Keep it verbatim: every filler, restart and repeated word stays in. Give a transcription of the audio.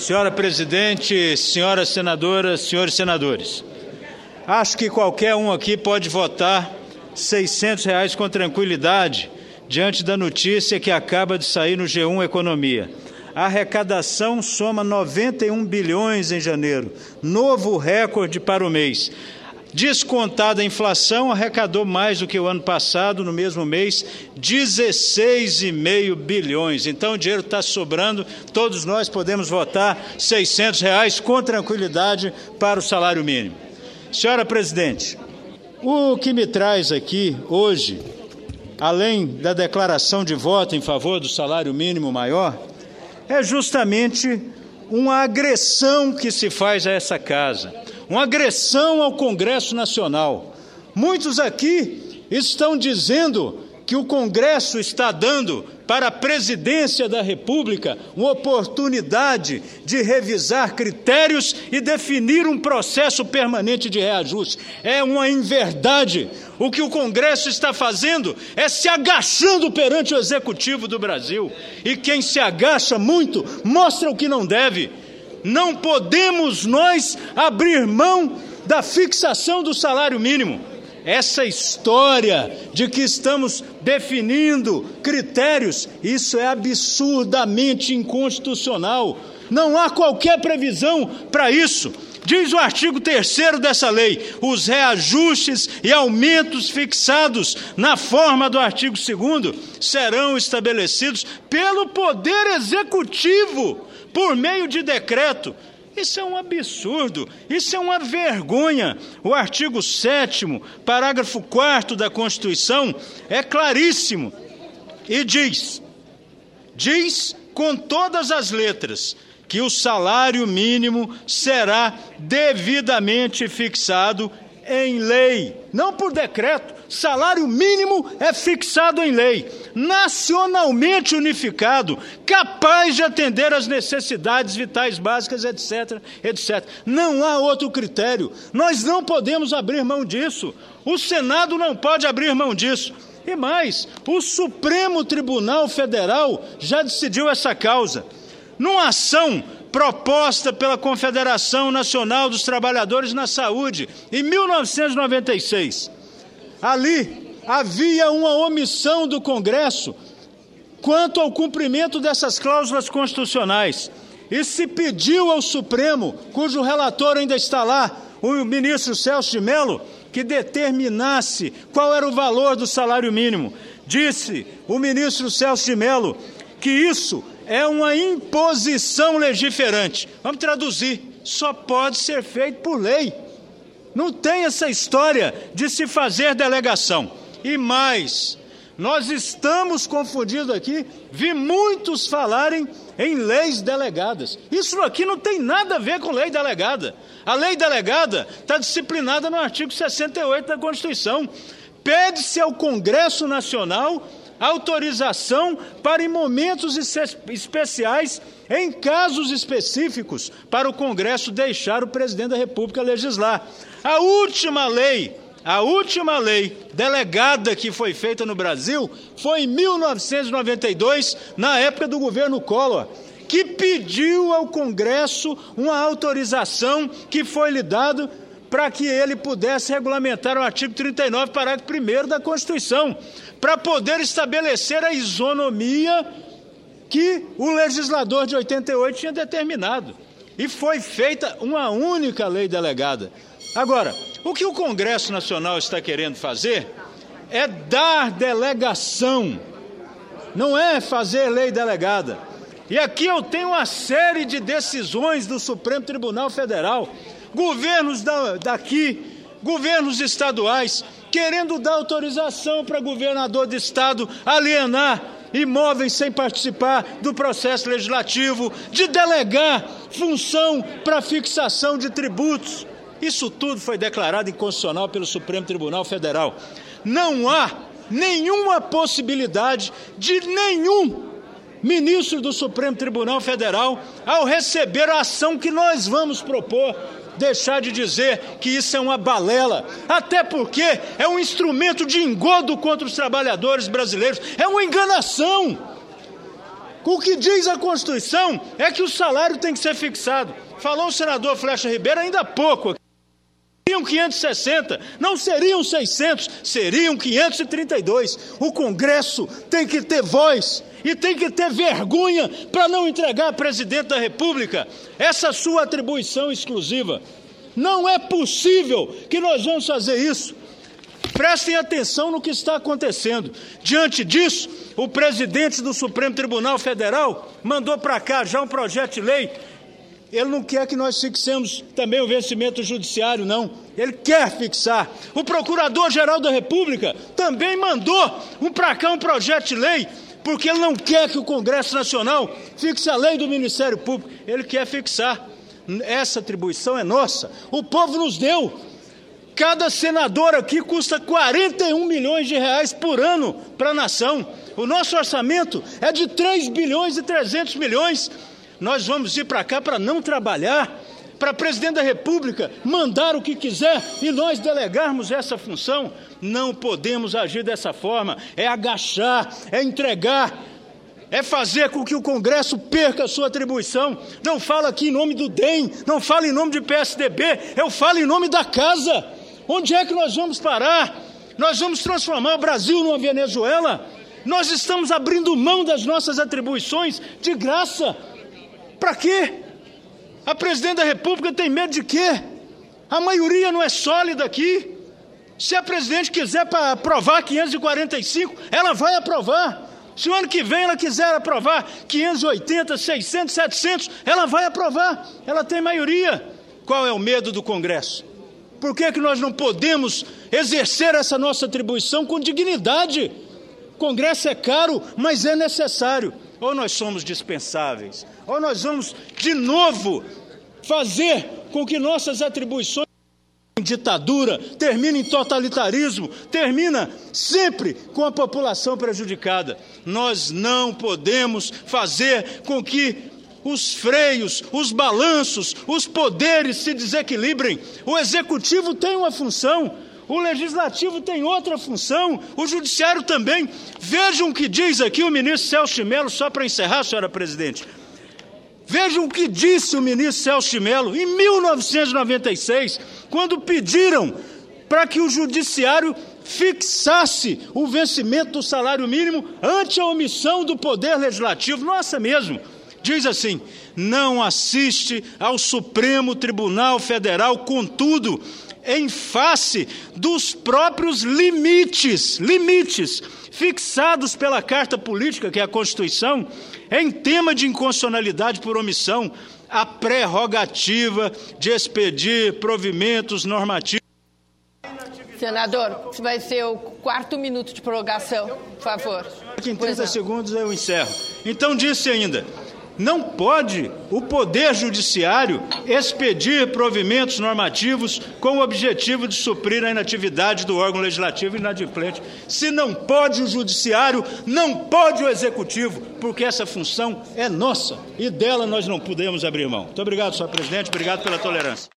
Senhora presidente, senhoras senadoras, senhores senadores, acho que qualquer um aqui pode votar seiscentos reais com tranquilidade diante da notícia que acaba de sair no G um Economia. A arrecadação soma noventa e um bilhões em janeiro, novo recorde para o mês. Descontada a inflação, arrecadou mais do que o ano passado, no mesmo mês, dezesseis vírgula cinco bilhões. Então o dinheiro está sobrando, todos nós podemos votar seiscentos reais com tranquilidade para o salário mínimo. Senhora presidente, o que me traz aqui hoje, além da declaração de voto em favor do salário mínimo maior, é justamente uma agressão que se faz a essa casa, uma agressão ao Congresso Nacional. Muitos aqui estão dizendo que o Congresso está dando para a presidência da República uma oportunidade de revisar critérios e definir um processo permanente de reajuste. É uma inverdade. O que o Congresso está fazendo é se agachando perante o Executivo do Brasil. E quem se agacha muito mostra o que não deve. Não podemos nós abrir mão da fixação do salário mínimo. Essa história de que estamos definindo critérios, isso é absurdamente inconstitucional. Não há qualquer previsão para isso. Diz o artigo terceiro dessa lei, os reajustes e aumentos fixados na forma do artigo segundo serão estabelecidos pelo Poder Executivo, por meio de decreto. Isso é um absurdo, isso é uma vergonha. O artigo sétimo, parágrafo quarto da Constituição é claríssimo e diz, diz com todas as letras, que o salário mínimo será devidamente fixado em lei, não por decreto. Salário mínimo é fixado em lei, nacionalmente unificado, capaz de atender às necessidades vitais básicas, etc, etcétera. Não há outro critério. Nós não podemos abrir mão disso. O Senado não pode abrir mão disso. E mais, o Supremo Tribunal Federal já decidiu essa causa. Numa ação proposta pela Confederação Nacional dos Trabalhadores na Saúde, em mil novecentos e noventa e seis. Ali havia uma omissão do Congresso quanto ao cumprimento dessas cláusulas constitucionais. E se pediu ao Supremo, cujo relator ainda está lá, o ministro Celso de Mello, que determinasse qual era o valor do salário mínimo. Disse o ministro Celso de Mello que isso é uma imposição legiferante. Vamos traduzir, só pode ser feito por lei. Não tem essa história de se fazer delegação. E mais, nós estamos confundindo aqui, vi muitos falarem em leis delegadas. Isso aqui não tem nada a ver com lei delegada. A lei delegada está disciplinada no artigo sessenta e oito da Constituição. Pede-se ao Congresso Nacional autorização para, em momentos especiais, em casos específicos, para o Congresso deixar o presidente da República legislar. A última lei, a última lei delegada que foi feita no Brasil foi em mil novecentos e noventa e dois, na época do governo Collor, que pediu ao Congresso uma autorização que foi lhe dada para que ele pudesse regulamentar o artigo trinta e nove, parágrafo primeiro da Constituição, para poder estabelecer a isonomia que o legislador de oitenta e oito tinha determinado. E foi feita uma única lei delegada. Agora, o que o Congresso Nacional está querendo fazer é dar delegação, não é fazer lei delegada. E aqui eu tenho uma série de decisões do Supremo Tribunal Federal, governos da, daqui, governos estaduais, querendo dar autorização para governador de estado alienar imóveis sem participar do processo legislativo, de delegar função para fixação de tributos. Isso tudo foi declarado inconstitucional pelo Supremo Tribunal Federal. Não há nenhuma possibilidade de nenhum ministro do Supremo Tribunal Federal, ao receber a ação que nós vamos propor, deixar de dizer que isso é uma balela, até porque é um instrumento de engodo contra os trabalhadores brasileiros, é uma enganação. O que diz a Constituição é que o salário tem que ser fixado. Falou o senador Flecha Ribeiro ainda há pouco. Seriam quinhentos e sessenta, não seriam seiscentos, seriam quinhentos e trinta e dois. O Congresso tem que ter voz e tem que ter vergonha para não entregar a presidente da República essa sua atribuição exclusiva. Não é possível que nós vamos fazer isso. Prestem atenção no que está acontecendo. Diante disso, o presidente do Supremo Tribunal Federal mandou para cá já um projeto de lei. Ele não quer que nós fixemos também o vencimento judiciário, não. Ele quer fixar. O Procurador-Geral da República também mandou um para cá um projeto de lei, porque ele não quer que o Congresso Nacional fixe a lei do Ministério Público. Ele quer fixar. Essa atribuição é nossa. O povo nos deu. Cada senador aqui custa quarenta e um milhões de reais por ano para a nação. O nosso orçamento é de três bilhões e trezentos milhões. Nós vamos ir para cá para não trabalhar, para o presidente da República mandar o que quiser e nós delegarmos essa função. Não podemos agir dessa forma. É agachar, é entregar, é fazer com que o Congresso perca a sua atribuição. Não falo aqui em nome do D E M, não falo em nome de P S D B, eu falo em nome da casa. Onde é que nós vamos parar? Nós vamos transformar o Brasil numa Venezuela? Nós estamos abrindo mão das nossas atribuições de graça. Para quê? A presidente da República tem medo de quê? A maioria não é sólida aqui. Se a presidente quiser para aprovar quinhentos e quarenta e cinco, ela vai aprovar. Se o ano que vem ela quiser aprovar quinhentos e oitenta, seiscentos, setecentos, ela vai aprovar. Ela tem maioria. Qual é o medo do Congresso? Por que que nós não podemos exercer essa nossa atribuição com dignidade? O Congresso é caro, mas é necessário. Ou nós somos dispensáveis, ou nós vamos, de novo, fazer com que nossas atribuições em ditadura, termine em totalitarismo, termina sempre com a população prejudicada. Nós não podemos fazer com que os freios, os balanços, os poderes se desequilibrem. O executivo tem uma função, o legislativo tem outra função, o judiciário também. Vejam o que diz aqui o ministro Celso de Mello, só para encerrar, senhora presidente. Vejam o que disse o ministro Celso de Mello em mil novecentos e noventa e seis, quando pediram para que o judiciário fixasse o vencimento do salário mínimo ante a omissão do poder legislativo. Nossa mesmo. Diz assim: não assiste ao Supremo Tribunal Federal, contudo, em face dos próprios limites, limites fixados pela Carta Política, que é a Constituição, em tema de inconstitucionalidade por omissão, a prerrogativa de expedir provimentos normativos. Senador, vai ser o quarto minuto de prorrogação, por favor. Aqui em trinta segundos eu encerro. Então disse ainda: não pode o Poder Judiciário expedir provimentos normativos com o objetivo de suprir a inatividade do órgão legislativo inadimplente. Se não pode o Judiciário, não pode o Executivo, porque essa função é nossa e dela nós não podemos abrir mão. Muito obrigado, senhor presidente. Obrigado pela tolerância.